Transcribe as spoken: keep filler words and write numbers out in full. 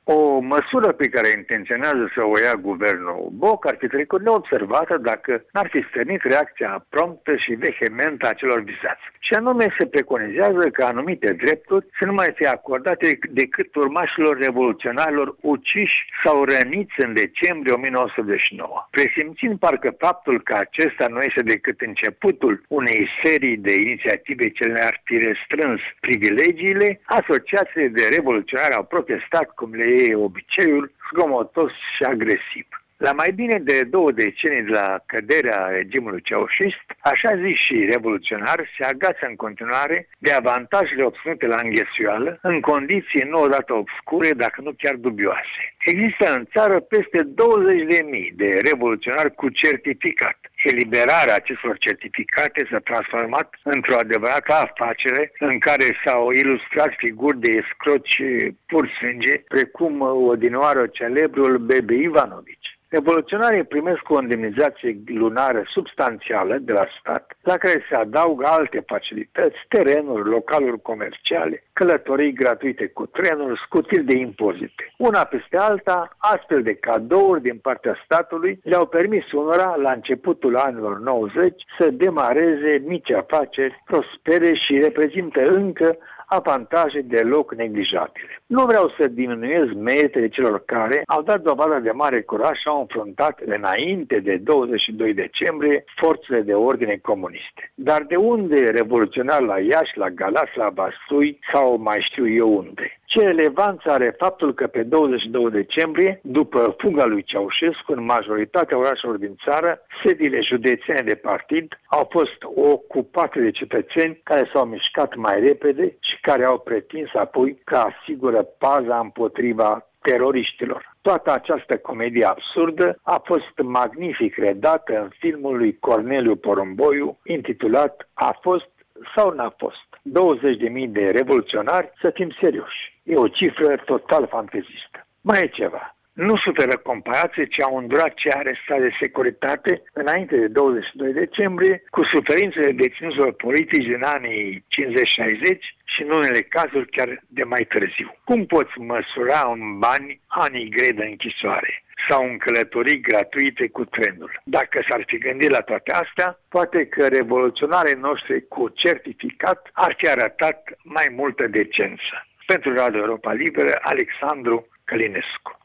O măsură pe care intenționează să o ia guvernul Boc ar fi trecut neobservată dacă n-ar fi stârnit reacția promptă și vehementă a celor vizați. Și anume se preconizează că anumite drepturi să nu mai fie acordate decât urmașilor revoluționarilor uciși sau răniți în decembrie o mie nouă sute optzeci și nouă. Presimțind parcă faptul că acesta nu este decât începutul unei serii de inițiative ce le-ar fi restrâns privilegiile, asociațiile de revoluționari au protestat, cum le e obiceiul, zgomotos și agresiv. La mai bine de două decenii de la căderea regimului ceaușist, așa zis și revoluționari se agață în continuare de avantajele obținute la înghesuială, în condiții nu odată obscure, dacă nu chiar dubioase. Există în țară peste douăzeci de mii de revoluționari cu certificat. Eliberarea acestor certificate s-a transformat într-o adevărată afacere în care s-au ilustrat figuri de escroci pur sânge, precum odinioară celebrul Bebe Ivanovici. Revoluționarii primesc o indemnizație lunară substanțială de la stat, la care se adaugă alte facilități, terenuri, localuri comerciale, călătorii gratuite cu trenul, scutiri de impozite. Una peste alta, astfel de cadouri din partea statului le-au permis unora, la începutul anilor nouăzeci, să demareze mici afaceri prospere și reprezintă încă avantaje deloc neglijabile. Nu vreau să diminuez meritele celor care au dat dovadă de mare curaj și au înfruntat înainte de douăzeci și doi decembrie forțele de ordine comuniste. Dar de unde revoluționar la Iași, la Galați, la Vaslui sau mai știu eu unde? Ce relevanță are faptul că pe douăzeci și doi decembrie, după fuga lui Ceaușescu, în majoritatea orașelor din țară, sediile județene de partid au fost ocupate de cetățeni care s-au mișcat mai repede și care au pretins apoi că asigură paza împotriva teroriștilor. Toată această comedie absurdă a fost magnific redată în filmul lui Corneliu Porumboiu, intitulat A fost sau n-a fost? douăzeci de mii de revoluționari, să fim serioși. E o cifră total fantezistă. Mai e ceva. Nu suferă comparație ce au îndurat cei arestați de securitate înainte de douăzeci și doi decembrie cu suferințele deținuților politici din anii cincizeci șaizeci și în unele cazuri chiar de mai târziu. Cum poți măsura în bani anii grei de închisoare sau în călătorii gratuite cu trenul? Dacă s-ar fi gândit la toate astea, poate că revoluționarii noștri cu certificat ar fi arătat mai multă decență. Pentru Radio Europa Liberă, Alexandru Călinescu.